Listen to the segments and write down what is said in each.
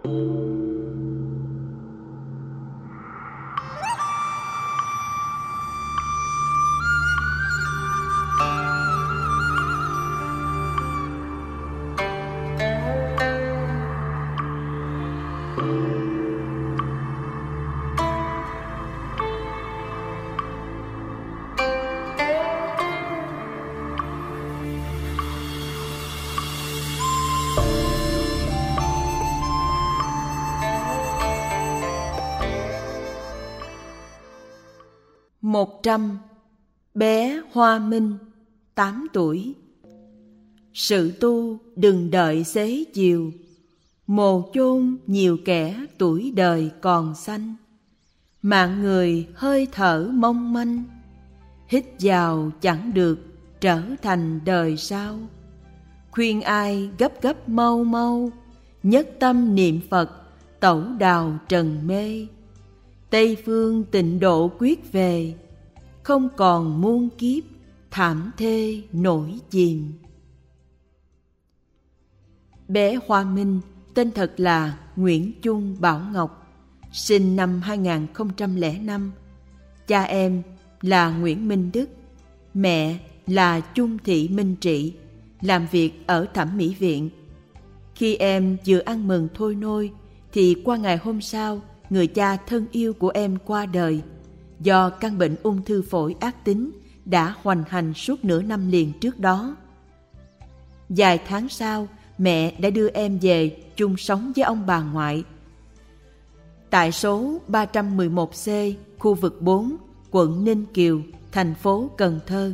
100. Bé Hoa Minh, 8 tuổi. Sự tu đừng đợi xế chiều, mồ chôn nhiều kẻ tuổi đời còn xanh. Mạng người hơi thở mong manh, hít vào chẳng được trở thành đời sau. Khuyên ai gấp gấp mau mau, nhất tâm niệm Phật tẩu đào trần mê. Tây phương tịnh độ quyết về, không còn muôn kiếp thảm thê nổi chìm. Bé Hoa Minh tên thật là Nguyễn Chung Bảo Ngọc, sinh năm 2005. Cha em là Nguyễn Minh Đức, mẹ là Chung Thị Minh Trị, làm việc ở thẩm mỹ viện. Khi em vừa ăn mừng thôi nôi, thì qua ngày hôm sau, người cha thân yêu của em qua đời do căn bệnh ung thư phổi ác tính đã hoành hành suốt nửa năm liền trước đó. Vài tháng sau, mẹ đã đưa em về chung sống với ông bà ngoại tại số 311C, khu vực 4, quận Ninh Kiều, thành phố Cần Thơ.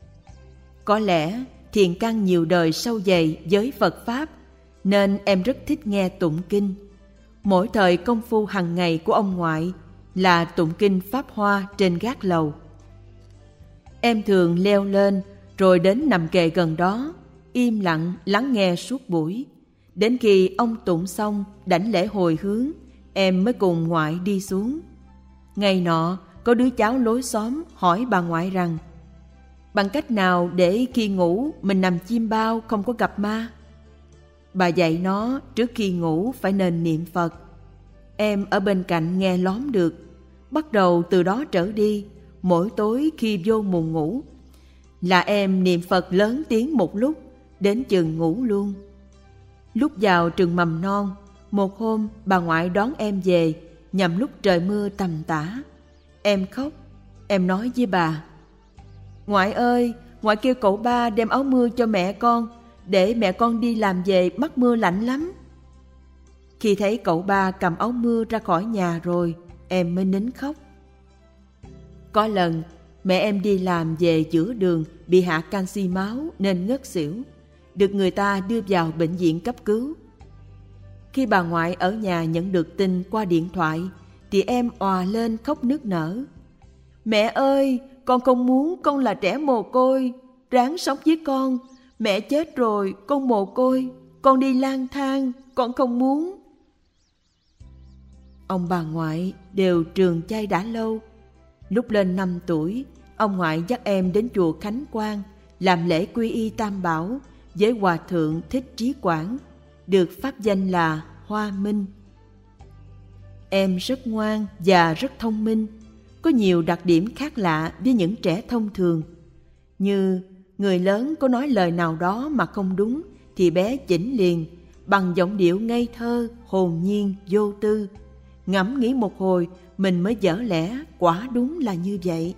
Có lẽ thiện căn nhiều đời sâu dày với Phật Pháp, nên em rất thích nghe tụng kinh. Mỗi thời công phu hàng ngày của ông ngoại là tụng kinh Pháp Hoa trên gác lầu. Em thường leo lên rồi đến nằm kề gần đó, im lặng lắng nghe suốt buổi. Đến khi ông tụng xong đảnh lễ hồi hướng, em mới cùng ngoại đi xuống. Ngày nọ, có đứa cháu lối xóm hỏi bà ngoại rằng: bằng cách nào để khi ngủ mình nằm chim bao không có gặp ma? Bà dạy nó trước khi ngủ phải nên niệm Phật. Em ở bên cạnh nghe lóm được. Bắt đầu từ đó trở đi, mỗi tối khi vô buồn ngủ là em niệm Phật lớn tiếng một lúc, đến chừng ngủ luôn. Lúc vào trường mầm non, một hôm bà ngoại đón em về nhằm lúc trời mưa tầm tã. Em khóc, em nói với bà: ngoại ơi, ngoại kêu cậu ba đem áo mưa cho mẹ con, để mẹ con đi làm về mắc mưa lạnh lắm. Khi thấy cậu ba cầm áo mưa ra khỏi nhà rồi, em mới nín khóc. Có lần mẹ em đi làm về giữa đường bị hạ canxi máu nên ngất xỉu, được người ta đưa vào bệnh viện cấp cứu. Khi bà ngoại ở nhà nhận được tin qua điện thoại thì em òa lên khóc nức nở. Mẹ ơi, con không muốn con là trẻ mồ côi, ráng sống với con. Mẹ chết rồi, con mồ côi, con đi lang thang, con không muốn. Ông bà ngoại đều trường chay đã lâu. Lúc lên 5 tuổi, ông ngoại dắt em đến chùa Khánh Quang làm lễ quy y Tam Bảo với Hòa Thượng Thích Trí Quảng, được pháp danh là Hoa Minh. Em rất ngoan và rất thông minh, có nhiều đặc điểm khác lạ với những trẻ thông thường. Như người lớn có nói lời nào đó mà không đúng thì bé chỉnh liền bằng giọng điệu ngây thơ, hồn nhiên, vô tư. Ngẫm nghĩ một hồi mình mới dở lẽ quả đúng là như vậy.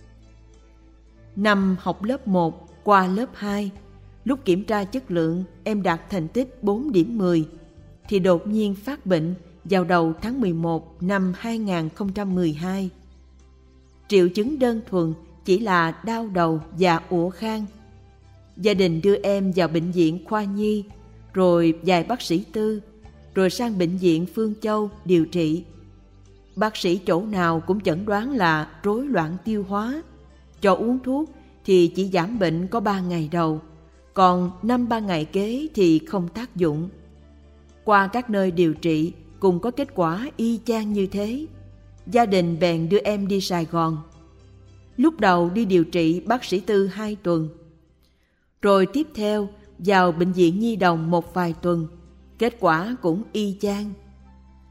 Năm học lớp 1 qua lớp 2, lúc kiểm tra chất lượng em đạt thành tích 4 điểm 10 thì đột nhiên phát bệnh vào đầu tháng 11 năm 2012. Triệu chứng đơn thuần chỉ là đau đầu và ủa khan. Gia đình đưa em vào bệnh viện khoa nhi, rồi vài bác sĩ tư, rồi sang bệnh viện Phương Châu điều trị. Bác sĩ chỗ nào cũng chẩn đoán là rối loạn tiêu hóa. Cho uống thuốc thì chỉ giảm bệnh có 3 ngày đầu, còn 5-3 ngày kế thì không tác dụng. Qua các nơi điều trị cùng có kết quả y chang như thế. Gia đình bèn đưa em đi Sài Gòn. Lúc đầu đi điều trị bác sĩ tư 2 tuần. Rồi tiếp theo vào bệnh viện Nhi Đồng một vài tuần. Kết quả cũng y chang.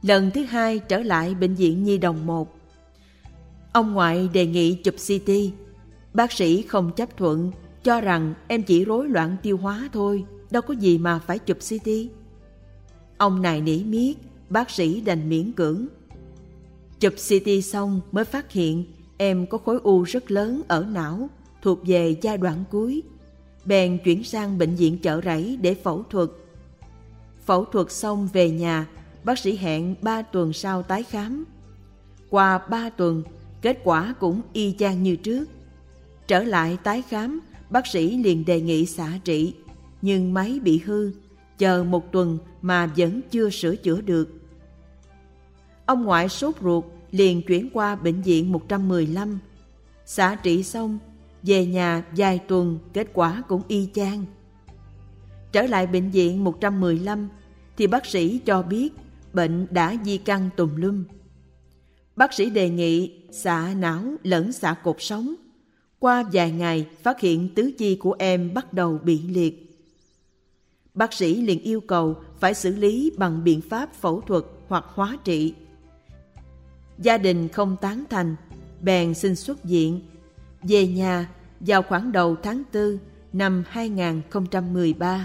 Lần thứ 2 trở lại bệnh viện Nhi đồng 1. Ông ngoại đề nghị chụp CT. Bác sĩ không chấp thuận, cho rằng em chỉ rối loạn tiêu hóa thôi, đâu có gì mà phải chụp CT. Ông này nỉ miết, bác sĩ đành miễn cưỡng. Chụp CT xong mới phát hiện em có khối u rất lớn ở não, thuộc về giai đoạn cuối. Bèn chuyển sang bệnh viện Chợ Rẫy để phẫu thuật. Phẫu thuật xong về nhà, bác sĩ hẹn 3 tuần sau tái khám. Qua 3 tuần, kết quả cũng y chang như trước. Trở lại tái khám, bác sĩ liền đề nghị xạ trị, nhưng máy bị hư, chờ 1 tuần mà vẫn chưa sửa chữa được. Ông ngoại sốt ruột liền chuyển qua bệnh viện 115. Xạ trị xong, về nhà vài tuần, kết quả cũng y chang. Trở lại bệnh viện 115 thì bác sĩ cho biết bệnh đã di căn tùm lum. Bác sĩ đề nghị xạ não lẫn xạ cột sống. Qua vài ngày phát hiện tứ chi của em bắt đầu bị liệt. Bác sĩ liền yêu cầu phải xử lý bằng biện pháp phẫu thuật hoặc hóa trị. Gia đình không tán thành, bèn xin xuất viện, về nhà vào khoảng đầu tháng 4 năm 2013.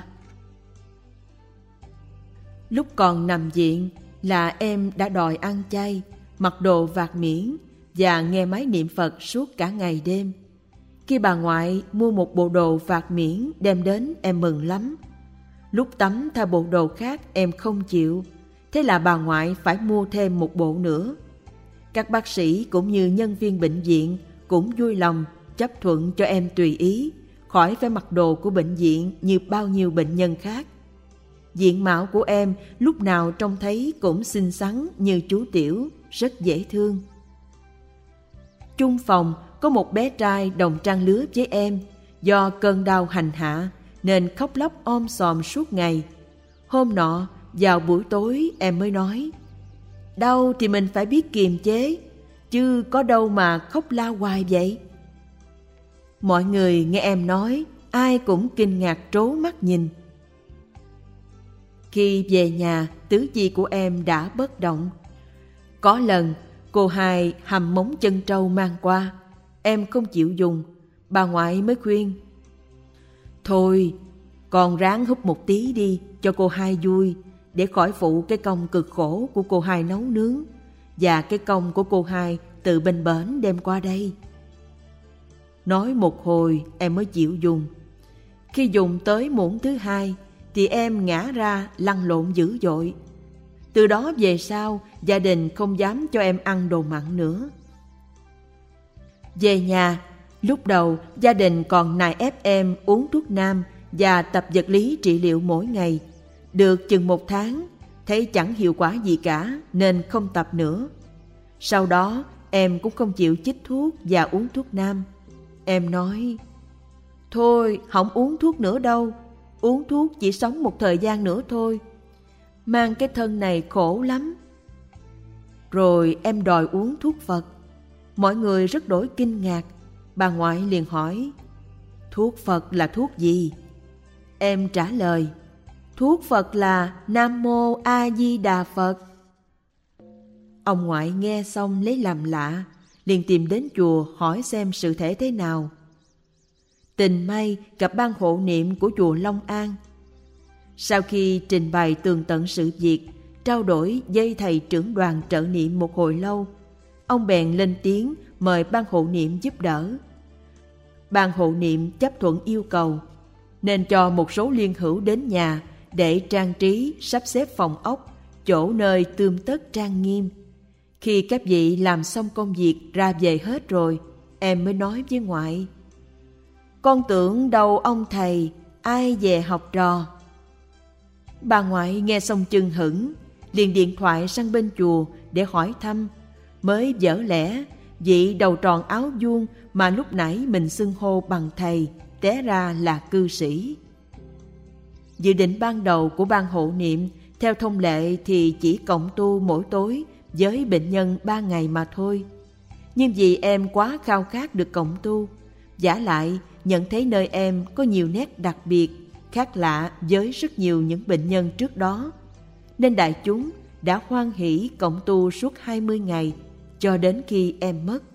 Lúc còn nằm viện là em đã đòi ăn chay, mặc đồ vạt miễn và nghe máy niệm Phật suốt cả ngày đêm. Khi bà ngoại mua một bộ đồ vạt miễn đem đến, em mừng lắm. Lúc tắm thay bộ đồ khác em không chịu, thế là bà ngoại phải mua thêm một bộ nữa. Các bác sĩ cũng như nhân viên bệnh viện cũng vui lòng chấp thuận cho em tùy ý, khỏi phải mặc đồ của bệnh viện như bao nhiêu bệnh nhân khác. Diện mạo của em lúc nào trông thấy cũng xinh xắn như chú Tiểu, rất dễ thương. Chung phòng có một bé trai đồng trang lứa với em, do cơn đau hành hạ nên khóc lóc om sòm suốt ngày. Hôm nọ vào buổi tối em mới nói, đau thì mình phải biết kiềm chế, chứ có đâu mà khóc la hoài vậy. Mọi người nghe em nói, ai cũng kinh ngạc trố mắt nhìn. Khi về nhà, tứ chi của em đã bất động. Có lần cô Hai hầm móng chân trâu mang qua, em không chịu dùng, bà ngoại mới khuyên, thôi con ráng húp một tí đi cho cô Hai vui, để khỏi phụ cái công cực khổ của cô Hai nấu nướng và cái công của cô Hai từ bên bển đem qua đây. Nói một hồi em mới chịu dùng. Khi dùng tới muỗng thứ 2 thì em ngã ra lăn lộn dữ dội. Từ đó về sau, gia đình không dám cho em ăn đồ mặn nữa. Về nhà, lúc đầu gia đình còn nài ép em uống thuốc nam và tập vật lý trị liệu mỗi ngày. Được chừng 1 tháng, thấy chẳng hiệu quả gì cả nên không tập nữa. Sau đó em cũng không chịu chích thuốc và uống thuốc nam. Em nói, thôi không uống thuốc nữa đâu, uống thuốc chỉ sống một thời gian nữa thôi, mang cái thân này khổ lắm. Rồi em đòi uống thuốc Phật. Mọi người rất đổi kinh ngạc. Bà ngoại liền hỏi, thuốc Phật là thuốc gì? Em trả lời, thuốc Phật là Nam Mô A Di Đà Phật. Ông ngoại nghe xong lấy làm lạ, liền tìm đến chùa hỏi xem sự thể thế nào. Tình may gặp ban hộ niệm của chùa Long An. Sau khi trình bày tường tận sự việc, trao đổi với thầy trưởng đoàn trợ niệm một hồi lâu, ông bèn lên tiếng mời ban hộ niệm giúp đỡ. Ban hộ niệm chấp thuận yêu cầu, nên cho một số liên hữu đến nhà để trang trí, sắp xếp phòng ốc, chỗ nơi tươm tất trang nghiêm. Khi các vị làm xong công việc ra về hết rồi, em mới nói với ngoại, con tưởng đâu ông thầy, ai về học trò. Bà ngoại nghe xong chưng hửng, liền điện thoại sang bên chùa để hỏi thăm, mới vỡ lẽ vị đầu tròn áo vuông mà lúc nãy mình xưng hô bằng thầy té ra là cư sĩ. Dự định ban đầu của ban hộ niệm theo thông lệ thì chỉ cộng tu mỗi tối với bệnh nhân 3 ngày mà thôi. Nhưng vì em quá khao khát được cộng tu, vả lại nhận thấy nơi em có nhiều nét đặc biệt, khác lạ với rất nhiều những bệnh nhân trước đó, nên đại chúng đã hoan hỷ cộng tu suốt 20 ngày cho đến khi em mất.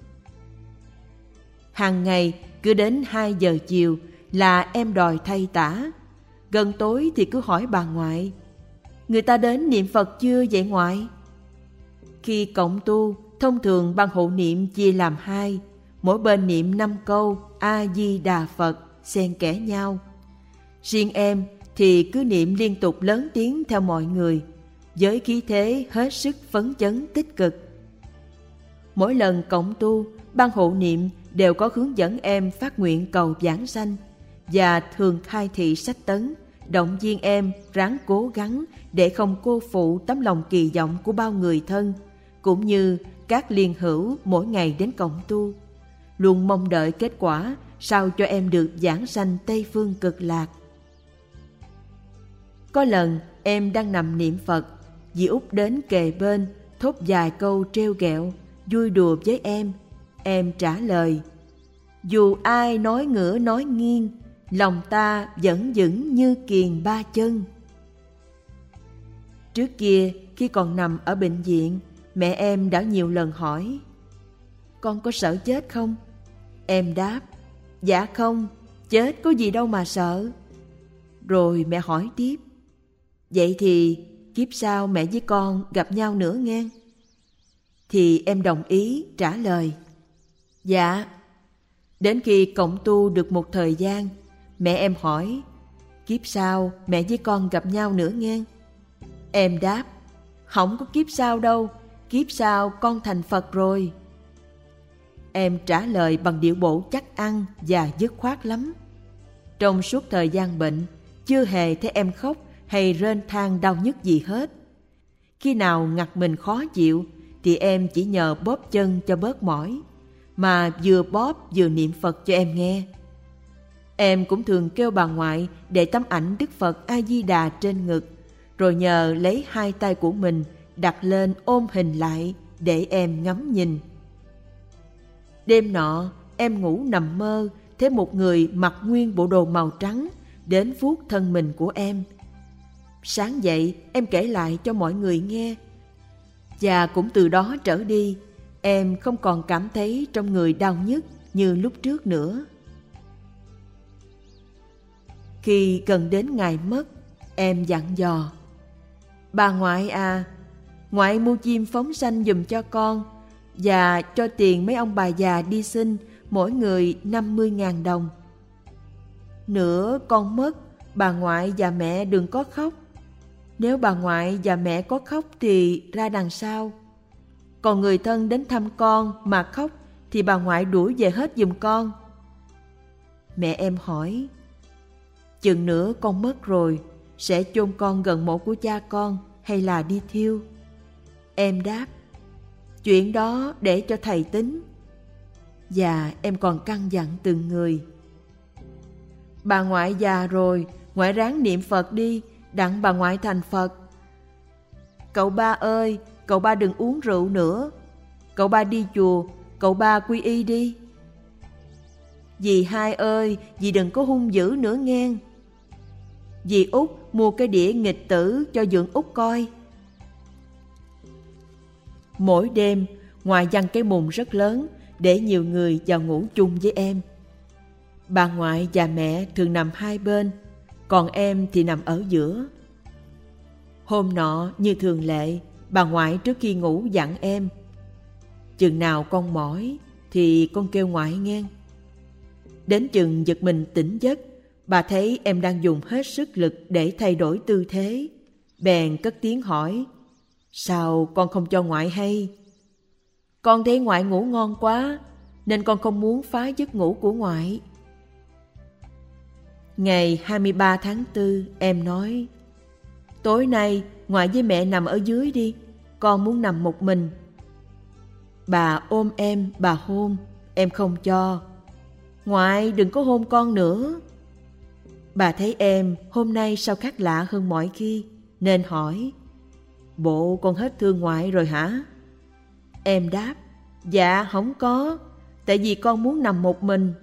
Hàng ngày cứ đến 2 giờ chiều là em đòi thay tả. Gần tối thì cứ hỏi bà ngoại: người ta đến niệm Phật chưa vậy ngoại? Khi cộng tu, thông thường ban hộ niệm chia làm 2, mỗi bên niệm 5 câu A Di Đà Phật xen kẽ nhau. Riêng em thì cứ niệm liên tục lớn tiếng theo mọi người, với khí thế hết sức phấn chấn tích cực. Mỗi lần cộng tu, ban hộ niệm đều có hướng dẫn em phát nguyện cầu vãng sanh và thường khai thị sách tấn, động viên em ráng cố gắng để không cô phụ tấm lòng kỳ vọng của bao người thân, cũng như các liên hữu mỗi ngày đến cộng tu, luôn mong đợi kết quả sao cho em được vãng sanh Tây Phương Cực Lạc. Có lần em đang nằm niệm Phật, dì Út đến kề bên, thốt vài câu trêu ghẹo, vui đùa với em. Em trả lời: dù ai nói ngửa nói nghiêng, lòng ta vẫn vững như kiền ba chân. Trước kia khi còn nằm ở bệnh viện, mẹ em đã nhiều lần hỏi: con có sợ chết không? Em đáp: dạ không, chết có gì đâu mà sợ. Rồi mẹ hỏi tiếp: vậy thì kiếp sau mẹ với con gặp nhau nữa nghe? Thì em đồng ý trả lời: dạ. Đến khi cộng tu được một thời gian, mẹ em hỏi: kiếp sau mẹ với con gặp nhau nữa nghe? Em đáp: không có kiếp sau đâu, kiếp sau con thành Phật rồi. Em trả lời bằng điệu bộ chắc ăn và dứt khoát lắm. Trong suốt thời gian bệnh, chưa hề thấy em khóc hay rên than đau nhức gì hết. Khi nào ngặt mình khó chịu thì em chỉ nhờ bóp chân cho bớt mỏi, mà vừa bóp vừa niệm Phật cho em nghe. Em cũng thường kêu bà ngoại để tấm ảnh Đức Phật A Di Đà trên ngực, rồi nhờ lấy 2 tay của mình đặt lên ôm hình lại để em ngắm nhìn. Đêm nọ em ngủ nằm mơ thấy một người mặc nguyên bộ đồ màu trắng đến vuốt thân mình của em. Sáng dậy em kể lại cho mọi người nghe, và cũng từ đó trở đi em không còn cảm thấy trong người đau nhức như lúc trước nữa. Khi gần đến ngày mất, em dặn dò: bà ngoại à, ngoại mua chim phóng sanh giùm cho con, và cho tiền mấy ông bà già đi xin mỗi người 50.000 đồng. Nữa con mất, bà ngoại và mẹ đừng có khóc. Nếu bà ngoại và mẹ có khóc thì ra đằng sau. Còn người thân đến thăm con mà khóc thì bà ngoại đuổi về hết giùm con. Mẹ em hỏi: chừng nữa con mất rồi, sẽ chôn con gần mộ của cha con hay là đi thiêu? Em đáp: chuyện đó để cho thầy tính. Và em còn căn dặn từng người: bà ngoại già rồi, ngoại ráng niệm Phật đi, đặng bà ngoại thành Phật. Cậu ba ơi, cậu ba đừng uống rượu nữa. Cậu ba đi chùa, cậu ba quy y đi. Dì Hai ơi, dì đừng có hung dữ nữa nghe. Dì Út mua cái đĩa nghịch tử cho dượng Út coi. Mỗi đêm, ngoại giăng cái mùng rất lớn để nhiều người vào ngủ chung với em. Bà ngoại và mẹ thường nằm hai bên, còn em thì nằm ở giữa. Hôm nọ như thường lệ, bà ngoại trước khi ngủ dặn em: chừng nào con mỏi thì con kêu ngoại nghe. Đến chừng giật mình tỉnh giấc, bà thấy em đang dùng hết sức lực để thay đổi tư thế, bèn cất tiếng hỏi: sao con không cho ngoại hay? Con thấy ngoại ngủ ngon quá, nên con không muốn phá giấc ngủ của ngoại. Ngày 23 tháng 4, em nói: tối nay ngoại với mẹ nằm ở dưới đi, con muốn nằm một mình. Bà ôm em, bà hôn, em không cho. Ngoại đừng có hôn con nữa. Bà thấy em hôm nay sao khác lạ hơn mọi khi, nên hỏi: bộ con hết thương ngoại rồi hả? Em đáp: dạ không có, tại vì con muốn nằm một mình.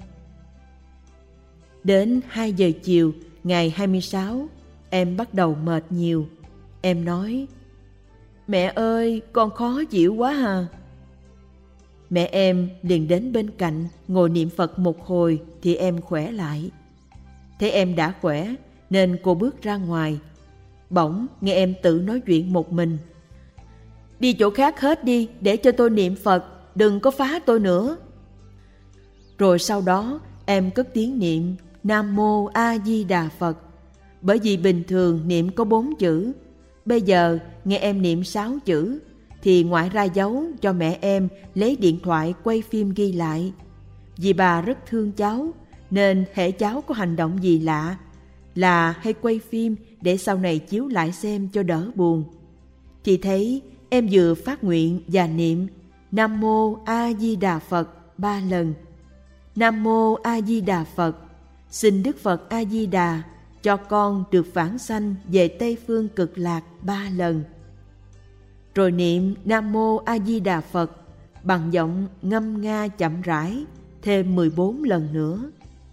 Đến 2 giờ chiều ngày 26, em bắt đầu mệt nhiều. Em nói: Mẹ ơi, con khó chịu quá à. Mẹ em liền đến bên cạnh, ngồi niệm Phật một hồi thì em khỏe lại. Thấy em đã khỏe nên cô bước ra ngoài. Bỗng nghe em tự nói chuyện một mình. Đi chỗ khác hết đi, để cho tôi niệm Phật, đừng có phá tôi nữa. Rồi sau đó em cất tiếng niệm Nam Mô A Di Đà Phật. Bởi vì bình thường niệm có 4 chữ, bây giờ nghe em niệm 6 chữ, thì ngoại ra dấu cho mẹ em lấy điện thoại quay phim ghi lại. Vì bà rất thương cháu, nên hễ cháu có hành động gì lạ là hay quay phim để sau này chiếu lại xem cho đỡ buồn. Thì thấy em vừa phát nguyện và niệm Nam Mô A Di Đà Phật 3 lần. Nam Mô A Di Đà Phật, xin Đức Phật A Di Đà cho con được vãng sanh về Tây Phương Cực Lạc 3 lần. Rồi niệm Nam Mô A Di Đà Phật bằng giọng ngâm nga chậm rãi thêm 14 lần nữa.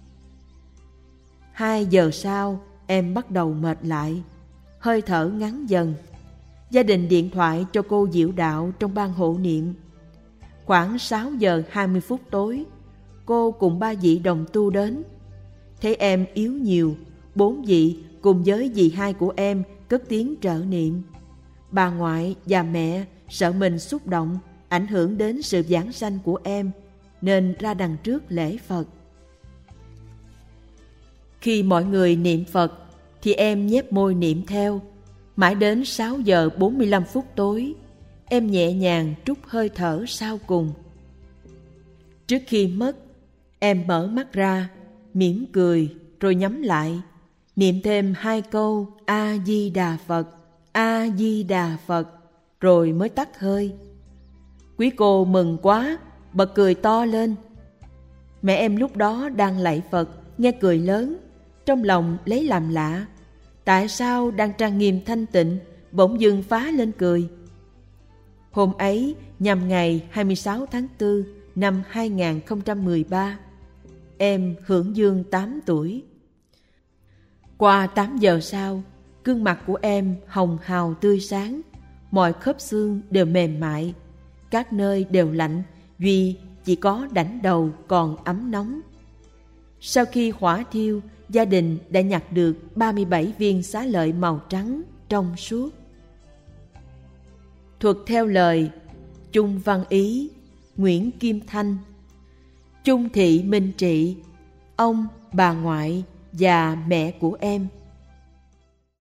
2 giờ sau, em bắt đầu mệt lại, hơi thở ngắn dần. Gia đình điện thoại cho cô diệu đạo trong ban hộ niệm. Khoảng 6 giờ 20 phút tối, cô cùng 3 vị đồng tu đến. Thấy em yếu nhiều, 4 vị cùng với dì hai của em cất tiếng trợ niệm. Bà ngoại và mẹ sợ mình xúc động, ảnh hưởng đến sự vãng sanh của em, nên ra đằng trước lễ Phật. Khi mọi người niệm Phật, thì em nhếch môi niệm theo. Mãi đến 6 giờ 45 phút tối, em nhẹ nhàng trút hơi thở sau cùng. Trước khi mất, em mở mắt ra, mỉm cười rồi nhắm lại, niệm thêm 2 câu A Di Đà Phật, A Di Đà Phật, rồi mới tắt hơi. Quý cô mừng quá, bật cười to lên. Mẹ em lúc đó đang lạy Phật, nghe cười lớn, trong lòng lấy làm lạ. Tại sao đang trang nghiêm thanh tịnh, bỗng dưng phá lên cười? Hôm ấy nhằm ngày 26 tháng 4 năm 2013, em hưởng dương 8 tuổi. Qua 8 giờ sau, gương mặt của em hồng hào tươi sáng, mọi khớp xương đều mềm mại, các nơi đều lạnh, duy chỉ có đảnh đầu còn ấm nóng. Sau khi hỏa thiêu, gia đình đã nhặt được 37 viên xá lợi màu trắng trong suốt. Thuật theo lời Chung Văn Ý, Nguyễn Kim Thanh, Chung Thị Minh Trị, ông, bà ngoại và mẹ của em.